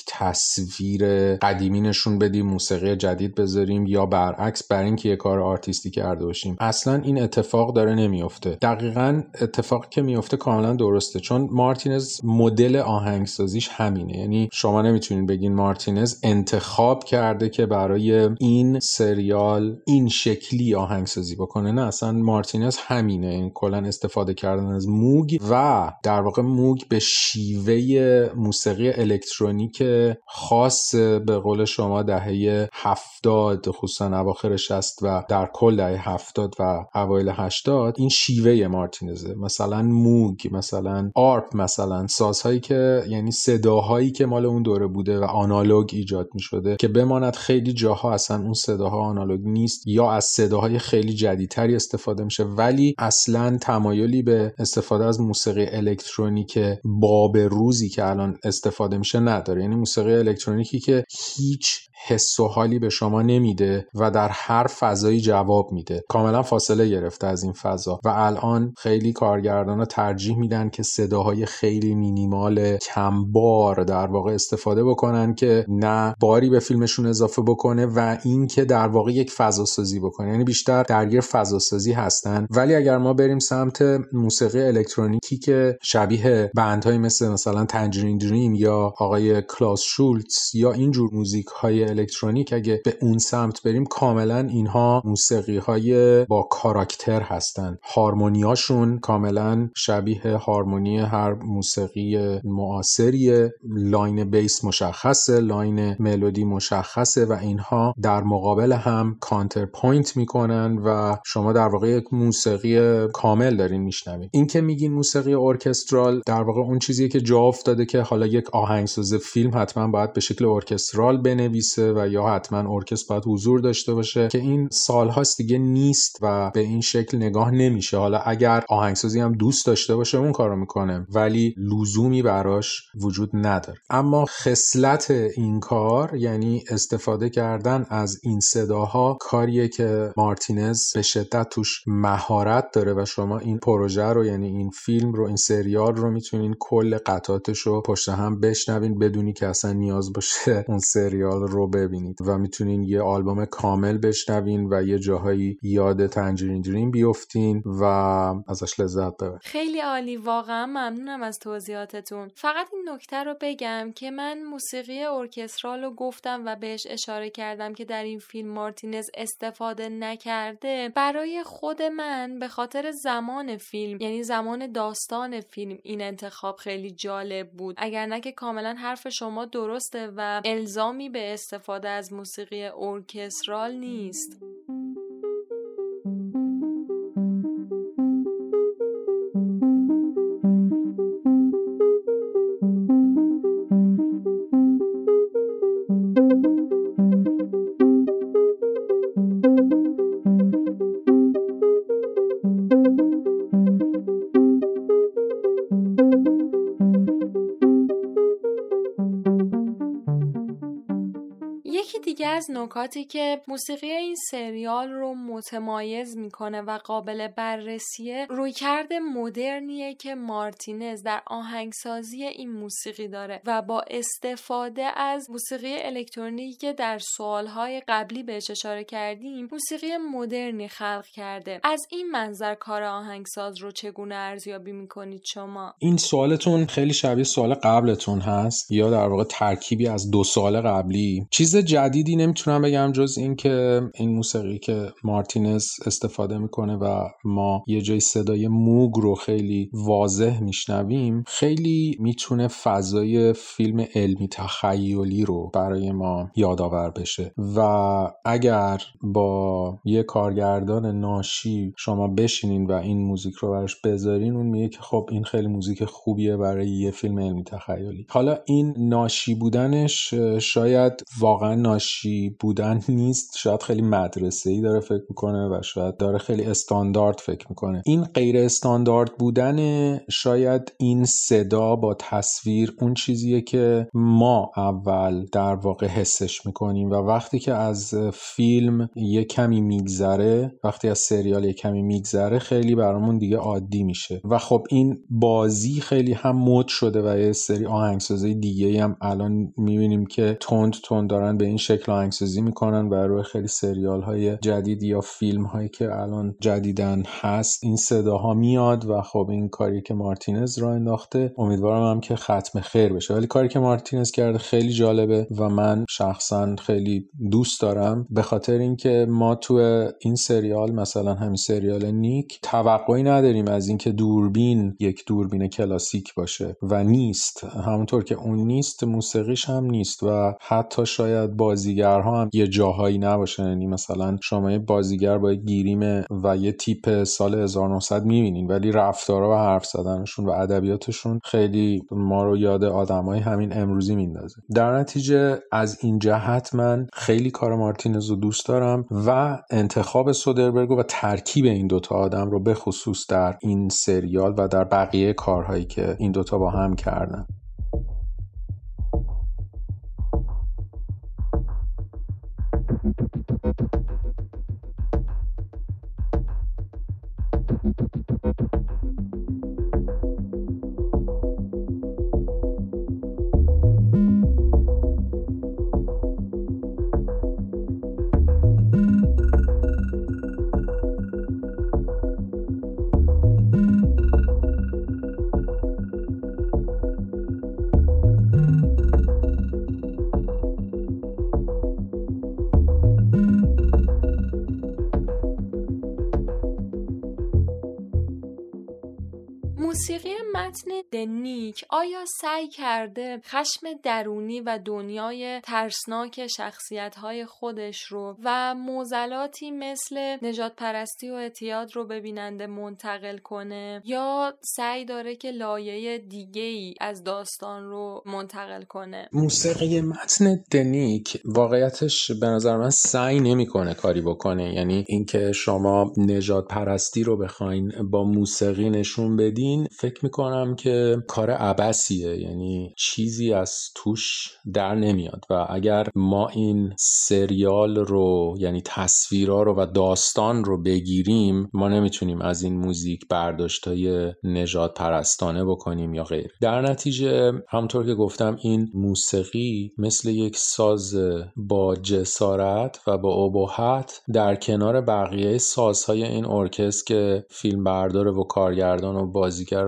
تصویر قدیمی نشون بدیم موسیقی جدید بذاریم یا برعکس برای اینکه یک کار آرتیستی کرده باشیم. اصلا این اتفاق داره نمیفته. دقیقاً اتفاقی که میفته کاملا درسته، چون مارتینز مدل آهنگسازیش همینه. یعنی شما نمیتونین بگین مارتینز انتخاب کرده که برای این سریال این شکلی آهنگسازی بکنه، نه، اصلا مارتینز همینه. این کلا استفاده کردن از موگ و در واقع موگ به شیوه موسیقی الکترونیک خاص به قول شما دهه هفتاد، خصوصا اواخر شصت و در کل دهه هفتاد و اوایل هشتاد، این شیوه مارتینزه. مثلا موگ، مثلا آرپ، مثلا سازهایی که یعنی صداهایی که مال اون دوره بوده و آنالوگ ایجاد می شده که بماند خیلی جاها اصلا اون صداها آنالوگ نیست یا از صداهای خیلی جدیدتری استفاده میشه، ولی اصلا تمایلی به استفاده از موسیقی الکترونیک باب روزی که الان استفاده میشه نداره. یعنی موسیقی الکترونیکی که هیچ حس و حالی به شما نمیده و در هر فضایی جواب میده، کاملا فاصله گرفته از این فضا. و الان خیلی کارگردانا ترجیح میدن که صداهای خیلی مینیمال کمبار در واقع استفاده بکنن که نه باری به فیلمشون اضافه بکنه و این که در واقع یک فضا سازی بکنه، یعنی بیشتر درگیر فضا سازی هستن. ولی اگر ما بریم سمت موسیقی الکترونیکی که شبیه بندهای مثل مثلا تنجرین دریم یا آقای کلاس شولتز یا اینجور موزیک های الکترونیک، اگه به اون سمت بریم، کاملا اینها موسیقی های با کاراکتر هستن. هارمونیاشون کاملا شبیه هارمونی هر موسیقی معاصریه. لاین بیس مشخصه، لاین ملودی مشخصه و اینها در مقابل هم کانتر پوینت میکنن و شما در واقع یک موسیقی کامل دارین میشنوید. این که میگین موسیقی ارکسترال، در واقع اون چیزیه که جا افتاده که حالا یک آهنگساز فیلم حتما باید به شکل ارکسترال بنویسه و یا حتما ارکستر باید حضور داشته باشه، که این سالهاست دیگه نیست و به این شکل نگاه نمیشه. حالا اگر آهنگسازی هم دوست داشته باشه اون کارو میکنه، ولی لزومی براش وجود نداره. اما خصلت این کار، یعنی استفاده کردن از این صداها، کاریه که مارتینز به شدت توش مهارت داره و شما این پروژه رو، یعنی این فیلم رو، این سریال رو میتونین کل قطعاتش رو پشت هم بشنوین بدونی که اصلا نیاز باشه اون سریال رو ببینید و میتونین یه آلبوم کامل بشنوین و یه جاهایی یاد تنجرین دریم بیفتین و ازش لذت ببرید. خیلی عالی، واقعا ممنونم از توضیحاتتون. فقط این نکته رو بگم که من موسیقی ارکسترال رو گفتم و بهش اشاره کردم که در این فیلم مارتینز استفاده نکرده. برای خود من به خاطر زمان فیلم، یعنی زمان داستان فیلم، این انتخاب خیلی جالب بود. اگر نه که کاملا هر حرف شما درسته و الزامی به استفاده از موسیقی ارکسترال نیست. از نکاتی که موسیقی این سریال رو متمایز میکنه و قابل بررسیه رویکرد مدرنیه که مارتینز در آهنگسازی این موسیقی داره و با استفاده از موسیقی الکترونیکی که در سوالهای قبلی بهش اشاره کردیم موسیقی مدرنی خلق کرده. از این منظر کار آهنگساز رو چگونه ارزیابی میکنید شما؟ این سوالتون خیلی شبیه سوال قبلتون هست یا در واقع ترکیبی از دو سوال قبلی. چیز جدیدی نمیتونم بگم جز این که این موسیقی که مارتینز استفاده میکنه و ما یه جای صدای موگ رو خیلی واضح میشنویم خیلی میتونه فضای فیلم علمی تخیلی رو برای ما یادآور بشه و اگر با یه کارگردان ناشی شما بشینین و این موزیک رو براش بذارین اون میگه که خب این خیلی موزیک خوبیه برای یه فیلم علمی تخیلی. حالا این ناشی بودنش شاید واقعا ناشی بودن نیست، شاید خیلی مدرسه‌ای داره فکر میکنه و شاید داره خیلی استاندارد فکر میکنه. این غیر استاندارد بودن شاید این صدا با تصویر اون چیزیه که ما اول در واقع حسش میکنیم و وقتی که از فیلم یه کمی میگذره، وقتی از سریال یه کمی میگذره خیلی برامون دیگه عادی میشه و خب این بازی خیلی هم مد شده و یه سری آهنگسازی دیگه هم الان میبینیم که تند تند دارن به این شکل آهنگسازی میکنن و روی خیلی سریال های جدید یا فیلم هایی که الان جدیدن هست این صداها میاد و خب این کاری که مارتینز را انداخته امیدوارم هم که ختم خیر بشه. ولی کاری که مارتینز کرده خیلی جالبه و من شخصا خیلی دوست دارم به خاطر اینکه ما تو این سریال مثلا همین سریال نیک توقعی نداریم از اینکه دوربین یک دوربین کلاسیک باشه و نیست، همونطور که اون نیست موسیقیش هم نیست و حتی شاید بازیگرها هم یه جاهایی نباشن. یعنی مثلا شما یه بازیگر با گیریم و یه تیپ سال هزار و نهصد میبینین ولی رفتارها و حرف زدنشون و ادبیاتشون خیلی ما رو یاد آدمای همین امروزی میندازه. در نتیجه از این جهت من خیلی کار مارتینز رو دوست دارم و انتخاب سودربرگ و ترکیب این دوتا آدم رو به خصوص در این سریال و در بقیه کارهایی که این دوتا با هم کردن. موسیقی متن دنیک آیا سعی کرده خشم درونی و دنیای ترسناک شخصیت‌های خودش رو و معضلاتی مثل نژاد پرستی و اعتیاد رو به بیننده منتقل کنه یا سعی داره که لایه دیگه‌ای از داستان رو منتقل کنه؟ موسیقی متن دنیک واقعیتش به نظر من سعی نمی‌کنه کاری بکنه. یعنی اینکه شما نژاد پرستی رو بخواین با موسیقی نشون بدین فکر میکنم که کار عبثیه، یعنی چیزی از توش در نمیاد و اگر ما این سریال رو یعنی تصویرها رو و داستان رو بگیریم ما نمیتونیم از این موزیک برداشتای نژاد پرستانه بکنیم یا غیر. در نتیجه همونطور که گفتم این موسیقی مثل یک ساز با جسارت و با ابهت در کنار بقیه سازهای این ارکستر که فیلم بردار و کارگردان و بازیگر و اینها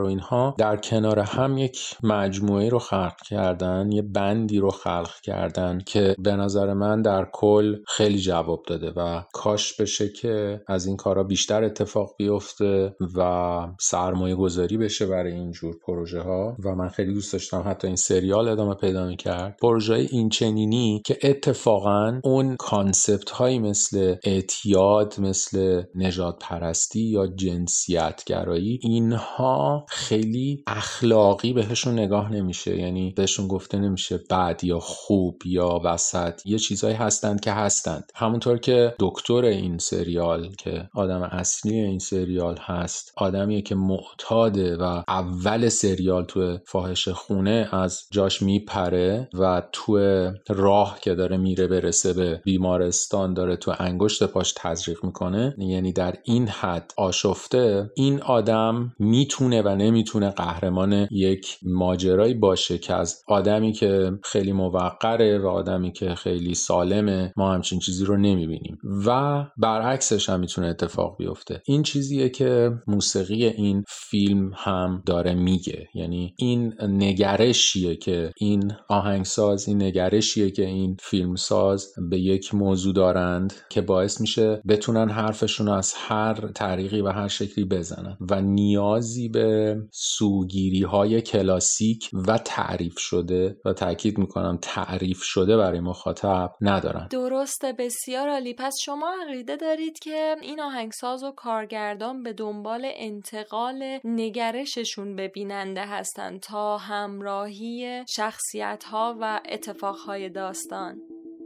اینها در کنار هم یک مجموعه رو خلق کردن، یه بندی رو خلق کردن که به نظر من در کل خیلی جواب داده و کاش بشه که از این کارا بیشتر اتفاق بیفته و سرمایه گذاری بشه برای اینجور پروژه ها و من خیلی دوست داشتم حتی این سریال ادامه پیدا می‌کرد. پروژه این چنینی که اتفاقاً اون کانسپت هایی مثل اعتیاد، مثل نژاد پرستی یا جنسیت گرایی، اینها خیلی اخلاقی بهشون نگاه نمیشه، یعنی بهشون گفته نمیشه بد یا خوب یا وسط، یه چیزایی هستند که هستند. همونطور که دکتر این سریال که آدم اصلی این سریال هست آدمیه که معتاده و اول سریال تو فاحشه خونه از جاش میپره و تو راه که داره میره برسه به بیمارستان داره تو انگشت پاش تزریق میکنه، یعنی در این حد آشفته، این آدم میتونه و نمیتونه قهرمان یک ماجرایی باشه که از آدمی که خیلی موقره و آدمی که خیلی سالمه ما همچین چیزی رو نمیبینیم و برعکسش هم میتونه اتفاق بیفته. این چیزیه که موسیقی این فیلم هم داره میگه، یعنی این نگرشیه که این آهنگساز، این نگرشیه که این فیلمساز به یک موضوع دارند که باعث میشه بتونن حرفشون از هر طریقی و هر شکلی بزنن و نیازی به سوگیری های کلاسیک و تعریف شده و تاکید میکنم تعریف شده برای مخاطب ندارن. درسته، بسیار عالی. پس شما عقیده دارید که این آهنگساز و کارگردان به دنبال انتقال نگرششون به بیننده هستن تا همراهی شخصیت‌ها و اتفاقهای داستان؟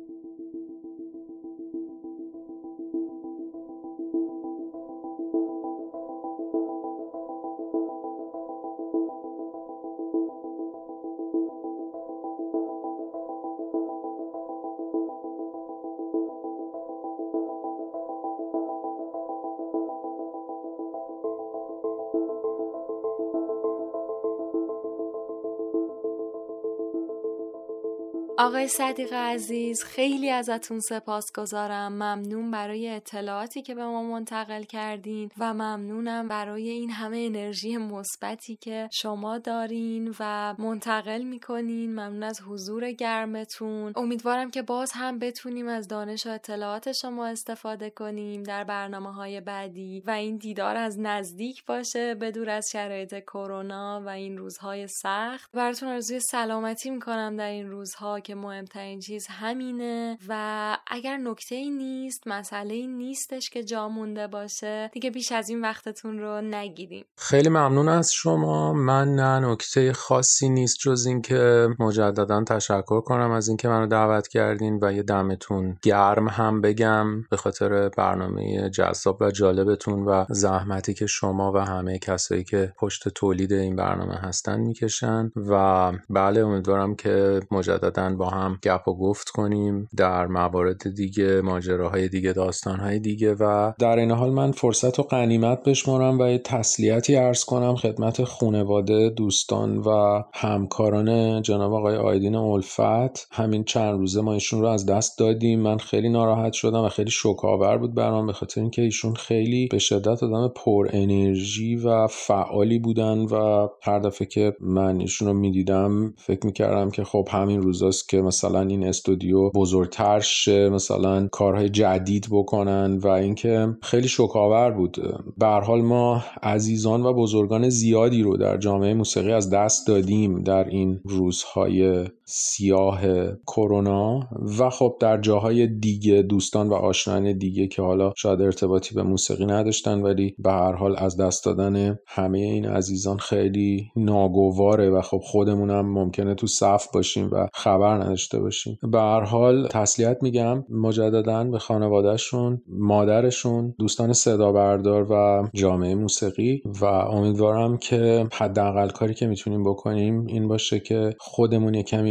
آقای صدیق عزیز، خیلی ازتون سپاسگزارم. ممنون برای اطلاعاتی که به ما منتقل کردین و ممنونم برای این همه انرژی مثبتی که شما دارین و منتقل میکنین. ممنون از حضور گرمتون. امیدوارم که باز هم بتونیم از دانش و اطلاعات شما استفاده کنیم در برنامه‌های بعدی و این دیدار از نزدیک باشه بدور از شرایط کرونا و این روزهای سخت. براتون آرزوی سلامتی میکنم در این روزها که مهمترین چیز همینه و اگر نکته‌ای نیست، مسئله‌ای نیستش که جا مونده باشه، دیگه بیش از این وقتتون رو نگیریم. خیلی ممنون از شما. من نه نکته خاصی نیست جز این که مجددا تشکر کنم از اینکه منو دعوت کردین و یه دمتون گرم هم بگم به خاطر برنامه جذاب و جالبتون و زحمتی که شما و همه کسایی که پشت تولید این برنامه هستن میکشن و بله امیدوارم که مجددا با هم گپ و گفت کنیم در موارد دیگه، ماجراهای دیگه، داستانهای دیگه و در این حال من فرصت و غنیمت بشمارم و یه تسلیتی عرض کنم خدمت خانواده، دوستان و همکاران جناب آقای آیدین الفت. همین چند روزه ما ایشون رو از دست دادیم. من خیلی ناراحت شدم و خیلی شوک‌آور بود برام به خاطر اینکه ایشون خیلی به شدت آدم پر انرژی و فعالی بودن و هر دفعه که من ایشون رو میدیدم فکر میکردم که خب همین روزاست که مثلا این استودیو بزرگتر شه، مثلا کارهای جدید بکنن و اینکه خیلی شوک‌آور بود. به هر حال ما عزیزان و بزرگان زیادی رو در جامعه موسیقی از دست دادیم در این روزهای سیاه کرونا و خب در جاهای دیگه دوستان و آشنایان دیگه که حالا شاید ارتباطی به موسیقی نداشتن ولی به هر حال از دست دادن همه این عزیزان خیلی ناگواره و خب خودمون هم ممکنه تو صف باشیم و خبر نداشته باشیم. به هر حال تسلیت میگم مجددا به خانوادهشون، مادرشون، دوستان صدا بردار و جامعه موسیقی و امیدوارم که حداقل کاری که میتونیم بکنیم این باشه که خودمون یه کمی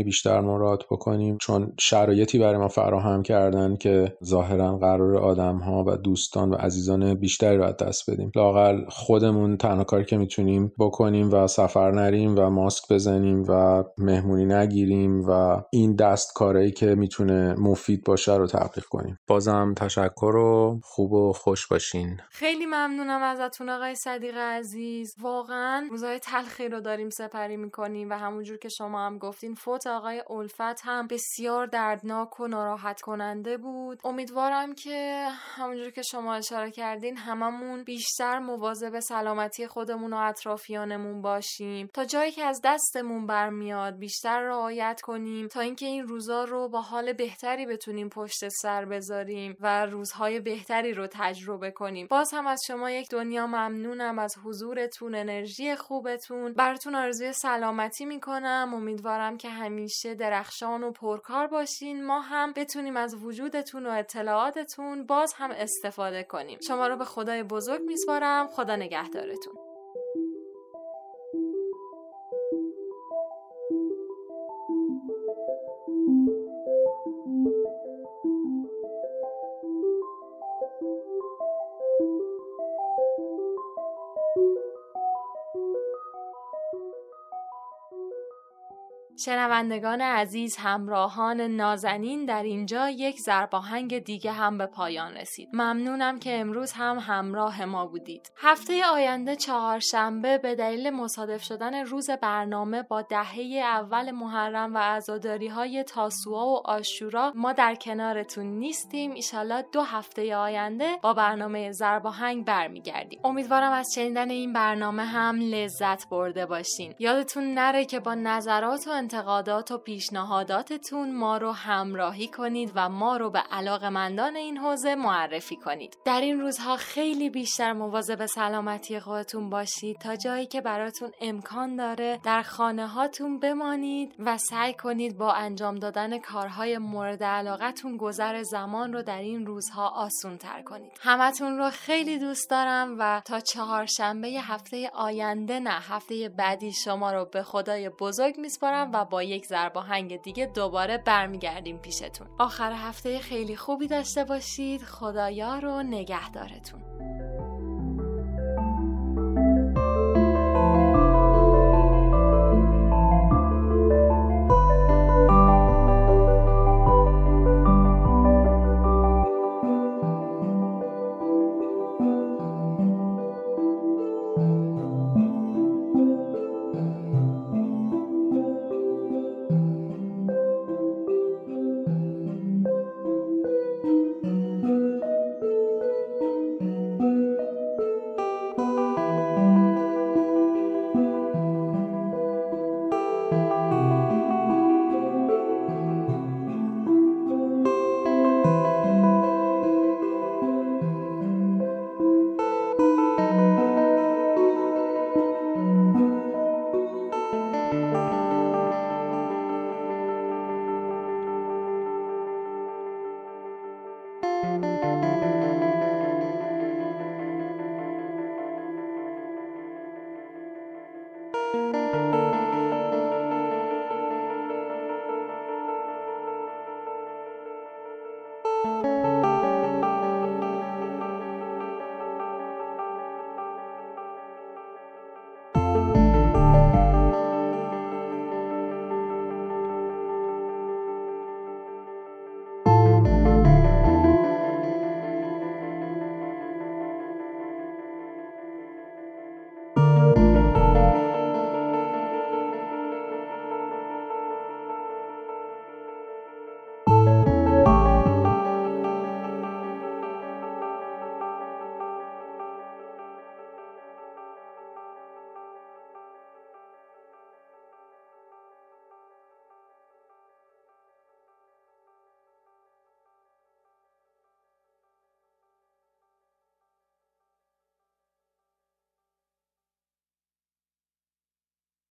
بیشتر مراعات بکنیم، چون شرایطی برای ما فراهم کردن که ظاهرا قرار آدم‌ها و دوستان و عزیزان بیشتری رو از دست بدیم. لااقل خودمون تنها کاری که میتونیم بکنیم و سفر نریم و ماسک بزنیم و مهمونی نگیریم و این دستکاری که میتونه مفید باشه رو تبلیغ کنیم. بازم تشکر و خوب و خوش باشین. خیلی ممنونم ازتون آقای صدیق عزیز. واقعا روزای تلخی رو داریم سپری میکنیم و همونجور که شما هم گفتین فوت آقای الفت هم بسیار دردناک و ناراحت کننده بود. امیدوارم که همونجور که شما اشاره کردین هممون بیشتر مواظب سلامتی خودمون و اطرافیانمون باشیم، تا جایی که از دستمون برمیاد بیشتر رعایت کنیم تا اینکه این روزا رو با حال بهتری بتونیم پشت سر بذاریم و روزهای بهتری رو تجربه کنیم. باز هم از شما یک دنیا ممنونم از حضورتون، انرژی خوبتون. براتون آرزوی سلامتی میکنم. امیدوارم که همیشه درخشان و پرکار باشین، ما هم بتونیم از وجودتون و اطلاعاتتون باز هم استفاده کنیم. شما رو به خدای بزرگ میسپارم. خدا نگهدارتون. شنوندگان عزیز، همراهان نازنین، در اینجا یک ضرباهنگ دیگه هم به پایان رسید. ممنونم که امروز هم همراه ما بودید. هفته آینده چهارشنبه به دلیل مصادف شدن روز برنامه با دهه اول محرم و عزاداری‌های تاسوعا و عاشورا ما در کنارتون نیستیم. ایشالله دو هفته آینده با برنامه ضرباهنگ برمیگردیم. امیدوارم از شنیدن این برنامه هم لذت برده باشین. یادتون نره که با نظرات و انتقادات و پیشنهاداتتون ما رو همراهی کنید و ما رو به علاقه‌مندان این حوزه معرفی کنید. در این روزها خیلی بیشتر مواظب سلامتی خودتون باشید، تا جایی که براتون امکان داره در خانه هاتون بمانید و سعی کنید با انجام دادن کارهای مورد علاقتون گذر زمان رو در این روزها آسون تر کنید. همتون رو خیلی دوست دارم و تا چهارشنبه هفته آینده، نه هفته بعدی، شما رو به خدای بزرگ میسپارم و با یک ضرباهنگ دیگه دوباره برمیگردیم پیشتون. آخر هفته خیلی خوبی داشته باشید. خدایا رو نگهدارتون.